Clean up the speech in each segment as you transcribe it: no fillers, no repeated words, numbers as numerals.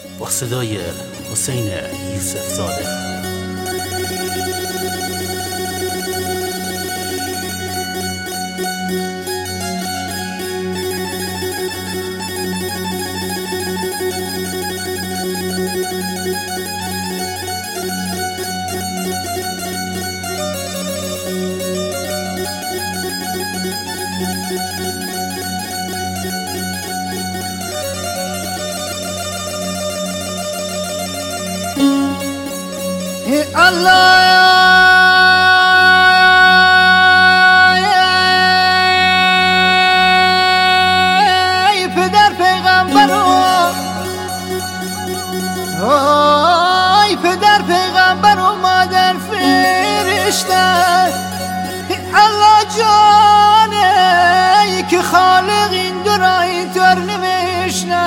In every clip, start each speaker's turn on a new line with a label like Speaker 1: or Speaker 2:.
Speaker 1: با صدای حسین یوسف زاده.
Speaker 2: ای پدر پیغمبرم، ای پدر پیغمبر و مادر فرشته، الله جانه که خالق این دو را اینطور نوشته.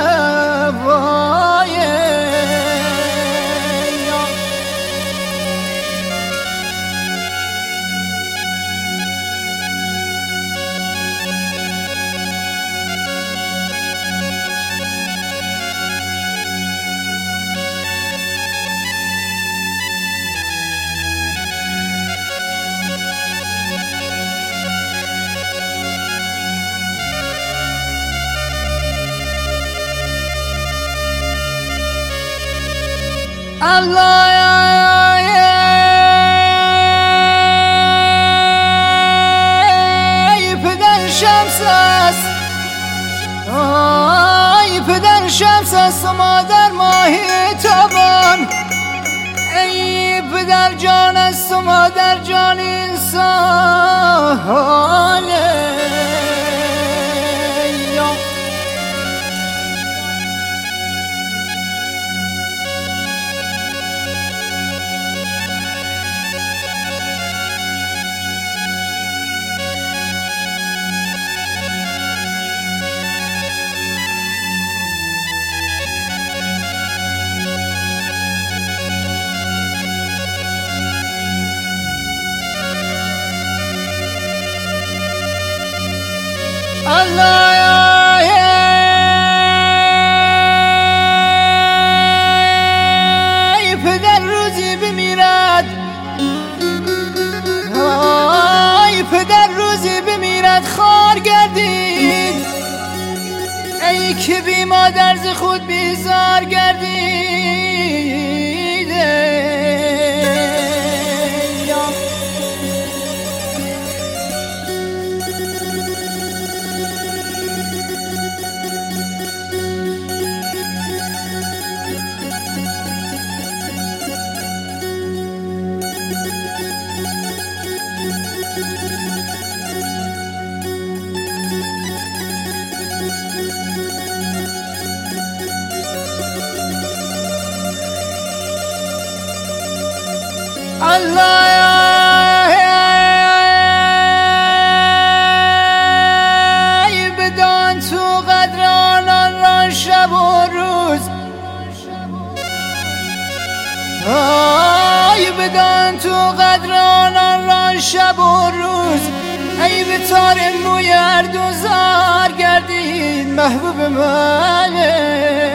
Speaker 2: الله ای پدر شمس است، ای پدر شمس است و مادر ماهی تابان، ای پدر جان است و مادر جان انسان. الله ای پدر روزی بمیرد، ای پدر روزی بمیرد خوار گردید، ای که بی مادر ز خود بیزار گردید. الله ای بدان تو قدر آنان را شب و روز، ای بدان تو قدر آنان را شب و روز، ای به تار موی هر دو زار گردید محبوب من.